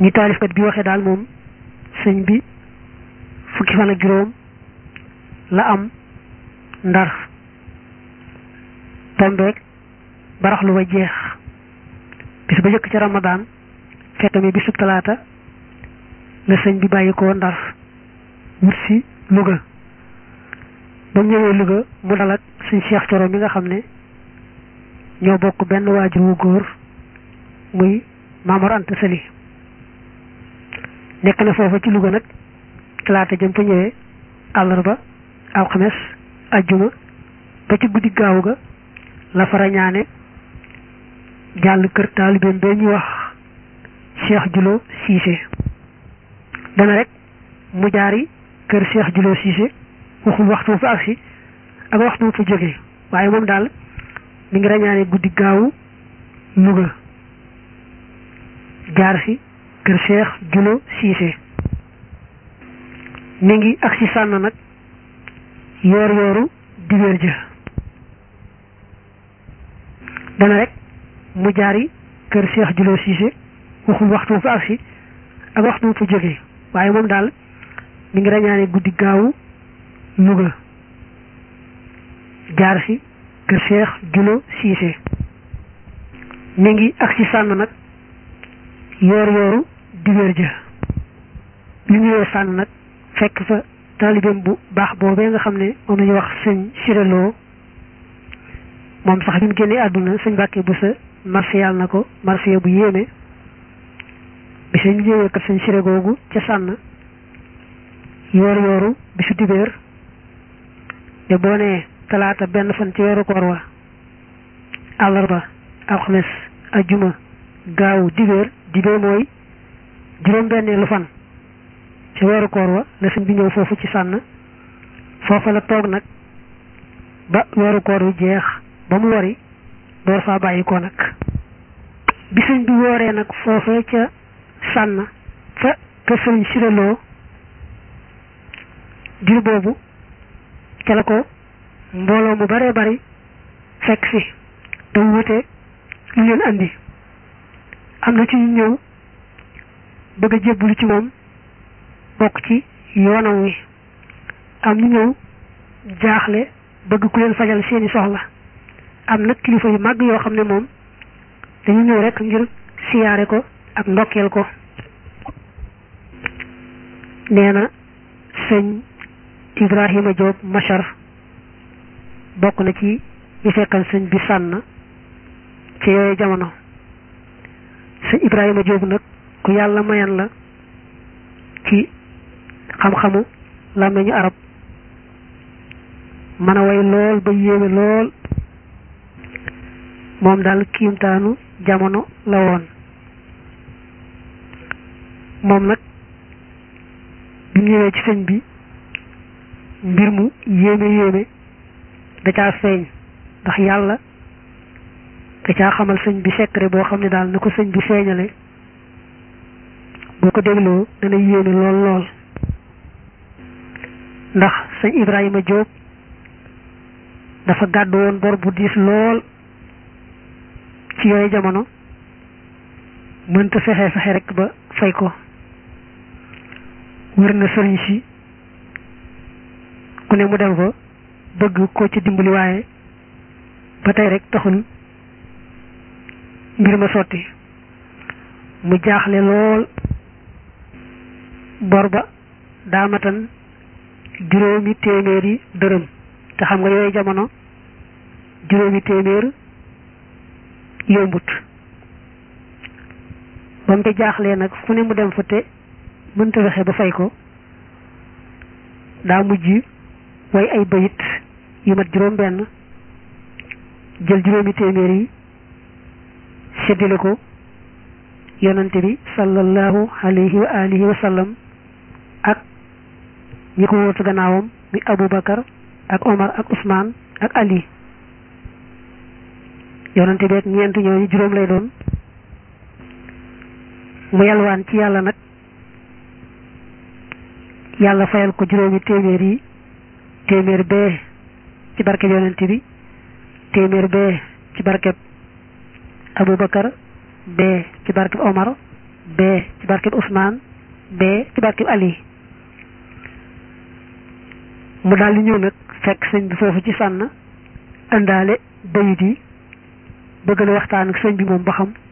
ñi taalifkat bi waxee daal moom sëñ bi fukki fan ak juróom la am Ndar tombeek baraxlu ba jeex bis ba jëkk ci Ramadan fekk mi bisub talaata la sëñ bi bàyyi ko Ndar wut si Louga ba mu ñëwee Louga mu dal ak sëñ Cheikh Thioro mi nga xam ne ñoo bokk benn waajur wu góor muy Maamor Anta Sali nekk na foofa ci Louga nag talaata jëm fa ñëwee àllarba alxames ajjuma ba ci guddi gaawu ga la fara ñaane jàll kër taalibeem bee ñuy wax Cheikh Julo Cissé dana rek mu jaari kër Cheikh Julo Cissé waxul waxtu fa agsi ak waxtu fa jóge waaye moom daal mi ngi rañaane guddi gaawu Louga jaar fi kër Cheikh Julo Cissé mi ngi agsi sànn nag yoor yooru dibéer ja dana rek mu jaari kër Cheikh Julo Cissé waxul waxtu fa agsi ak waxtu fa jóge waaye moom daal mi ngi rañaane guddi gaawu Louga jaar fi kër Cheikh Julo Cissé mi ngi agsi sànn nag yoor yooru dibéer ja li ñëwee sànn nag fekk fa taalibeem bu baax boobee nga xam ne moom lañuy wax sëñ Siréloo moom sax bi mu génnee àdduna sëñ Mbàkke bu sa marsiyal na ko marsiya bu yéeme bi sëñ ñëwee kat sëñ Siré googu ca sànn yoor yooru bisu dibéer te boo nee talaata benn fan ci weeru koor wa àllarba alxames ajjuma gaawu dibéer mooy juróom-benneelu fan ci weeru koor wa la sëñ bi ñëw foofu ci sànn foofa la toog nag ba weeru koor wi jeex ba mu wari door faa bàyyi ko nag bi sëñ bi wooree nag foofee ca sànn fa kër sëñ Siréloo dir boobu ca la ko mbooloo mu baree bari fekk si te wute lu leen andi am na ci ñu ñëw bëgg a jébbalu ci moom bokk ci yoonam wi am ñu ñëw jaaxle bëgg ku leen fajal seeni soxla am nag kilifa yu màgg yoo xam ne moom dañu ñëw rek ngir siyaare ko ak ndokkeel ko nee na sëñ Ibrahima Diop Machar bokk na ci ñu fekkal sëñ bi sànn ci yooyu jamono sëñ Ibrahima Diop nag ku yàlla mayan la ci xam-xamu làmmeñu arab mën a way lool ba yéeme lool moom daal kiimtaanu jamono la woon moom nag bi mu ñëwee ci sëñ bi mbir mu yéeme da caa feeñ ndax yàlla da caa xamal sëñ bi secret boo xam ne daal na ko sëñ bi feeñale boo ko dégloo dana yéeme lool ndax sëñ Ibrahima Diop dafa gàddu woon bor bu diis lool ci yooyu jamono mënta fexe rek ba fay ko wër na sëriñ si ku ne mu dem fa bëgg ko ci dimbali waaye ba tey rek taxul mbir ma sotti mu jaaxle lool bor ba daamatan juróomi téeméeri dërëm te xam nga yooyu jamono juróomi téeméer yombut ba mu te jaaxlee nag fu ne mu dem fa te mënta fexe ba fay ko daa mujj way ay bayit yu mat juróom benn jël juróomi téeméer yi séddale ko yonante bi sallallahu alayhi wa alihi wa sallam ak ñi ko wóotu gannaawam mi Aboubacar ak Omar ak Ousmane ak Ali yonante bi ak ñeent ñooñu juróom lay doon mu yalwaan ci yàlla nag yàlla fayal ko juróomi téeméer yi téeméer bee ci barkeb yonante bi téeméer bee ci barkeb Aboubacar bee ci barkeb Omar bee ci barkeb Ousmane bee ci barkeb Ali. mu daal di ñëw nag fekk sëñ bi foofu ci sànn indaale bayit yi bëgg na waxtaan ak sëñ bi moom ba xam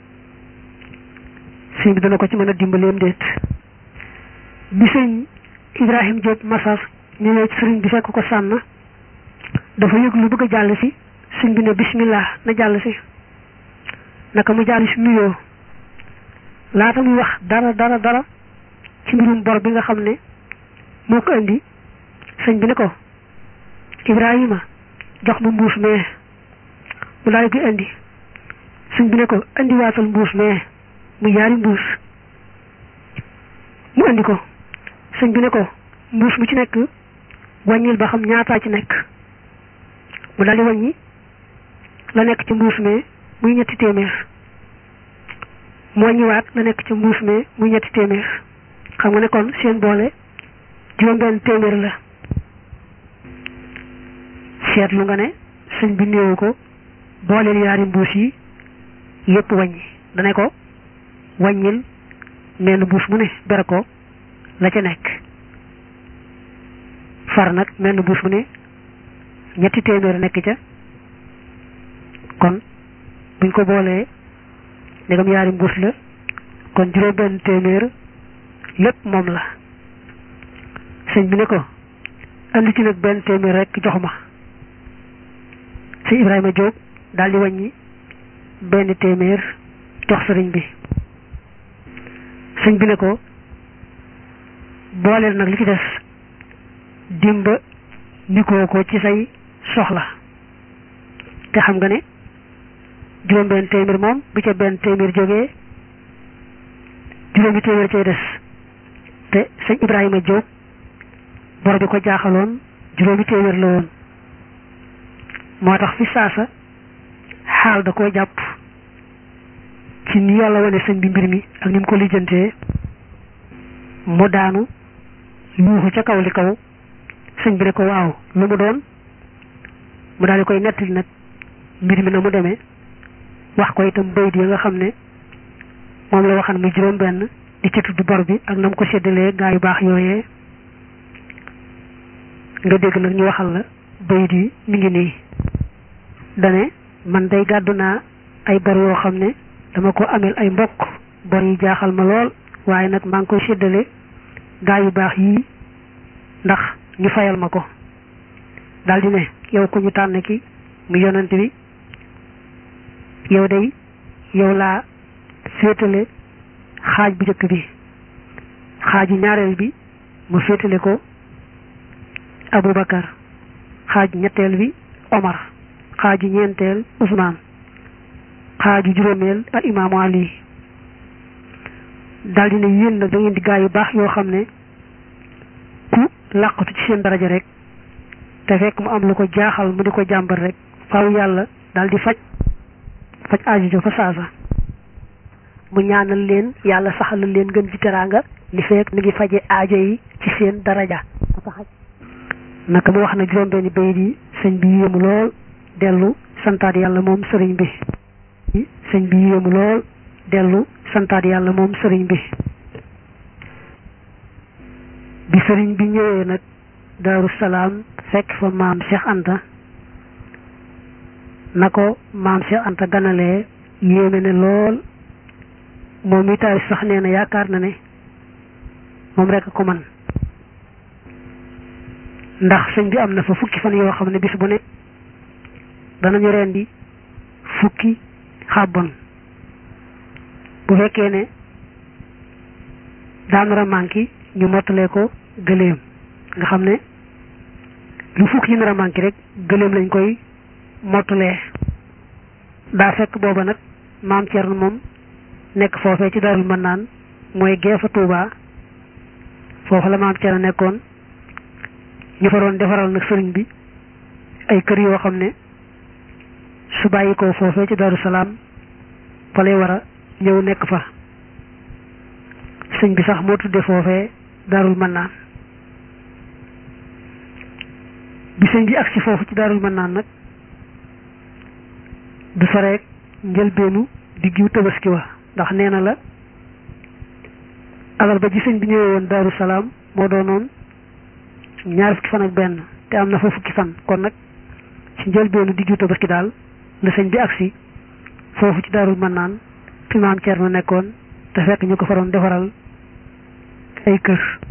sëñ bi dana ko ci mën a dimbaleem déet. bi sëñ Ibrahima Diop Masar ñëwee ci sëriñ bi fekk ko sànn dafa yëg lu bëgg a jàll si sëñ bi ne bismillah na jàll si. naka mu jàll si nuyoo laata muy wax dara ci mbirum bor bi nga xam ne moo ko indi sëñ bi ne ko Ibrahima jox ma mbuus mee mu daal di koy indi. sëñ bi ne ko indi waatal mbuus mee mu yaari mbuus mu indi ko. sëñ bi ne ko mbuus mu ci nekk wàññil ba xam ñaataa ci nekk mu daal di wàññi la nekk ci mbuus mee muy ñetti téeméer mu wàññiwaat la nekk ci mbuus mee muy ñetti téeméer xam nga ne kon seen boole juróom-benn téeméer la. seetlu nga ne sëñ bi néewu ko booleel yaari mbuus yi yépp wàññi dane ko wàññil menn mbuus mu ne ber ko la ca nekk far nag menn mbuus mu ne ñetti téeméer nekk ca kon buñ ko boolee ndegam yaari mbuus la kon juróom-benn téeméer lépp moom la. sëñ bi ne ko andi ci nag benn téeméer rek jox ma. sëñ Ibrahima Diop daal di wàññi benn téeméer jox sëriñ bi. sëñ bi ne ko booleel nag li ci des dimba nikoo ko ci say soxla te xam nga ne juróom benn téeméer moom bu ca benn téeméer jógee juróomi téeméer cay des te sëñ Ibrahima Diop bor bi ko jaaxaloon juróomi téeméer la woon. moo tax fi saasa xaal da koo jàpp ci ni yàlla wane sëñ bi mbir mi ak ni mu ko lijjantee mu daanu yuuxu ca kaw li kaw. sëñ bi ne ko waaw lu mu doon mu daal di koy nettali nag mbir mi na mu demee wax ko itam bayit yi nga xam ne moom la waxan muy juróom benn di ci tudd bor bi ak na mu ko séddalee gaa yu baax yooyee nga dégg nag ñu waxal la bayit yi mi ngi nii. dane man day gàddu naa ay bor yoo xam ne dama ko amel ay mbokk bor yi jaaxal ma lool waaye nag maa ngi koy séddale gaa yu baax yii ndax ñu fayal ma ko. daldi ne yow ku ñu tànn ki mu yonent bi yow day yow laa féetale xaaj bu njëkk bi xaaju ñaareel bi mu féetale ko Aboubacar xaaju ñetteel bi Omar xaaju ñeenteel Ousmane xaaju juróomeel ak imaamu Ali. daldi ne yéen nag da ngeen di gaa yu baax yoo xam ne ku làqatu ci seen daraja rek te fekk mu am lu ko jaaxal mu di ko jàmbar rek faaw yàlla daldi faj aajo jo fa saasa. mu ñaanal leen yàlla saxalal leen gën ci teraanga li fekk mi ngi faje aajo yi ci seen daraja. naka mu wax na juróom benni bayit yi sëñ bi yéemu lool dellu santaat yàlla moom sëriñ bi. sëñ bi yéemu lool dellu santaat yàlla moom sëriñ bi. bi sëriñ bi ñëwee nag Daaru Salaam fekk fa maam Cheikh Anta na ko maam Cheikh Anta ganalee yéeme ne lool moom mi taarif sax nee na yaakaar na ne moom rek ko man ndax sëñ bi am na fa fukki fan yoo xam ne bis bu ne danañu rendi fukki xàbbon bu fekkee ne daanara manki ñu mottalee ko gëléem nga xam ne lu fukki ñu nar a manki rek gëléem lañ koy mottalee. daa fekk booba nag maam Thierno moom nekk foofee ci Daarul Mannaan mooy geefa Tuubaa foofu la maam Thierno nekkoon ñu fa doon defaral nag sëriñ bi ay kër yoo xam ne su bàyyi ko foofee ci Daaru Salaam fa lay war a ñëw nekk fa. sëñ bi sax moo tudde foofee Daarul Mannaan. bi sëñ bi agsi foofu ci Daarul Mannaan nag du soreek njëlbeenu diggiw Tabaski wa ndax nee na la alarba ji sëñ bi ñëwee woon Daaru Salaam moo doonoon ñaar fukki fan ak benn te am na fa fukki fan kon nag ci njëlbeenu diggu Tabaski daal la sëñ bi agsi foofu ci Daarul Mannaan fi maam Cerno nekkoon te fekk ñu ko faroon defaral ay kër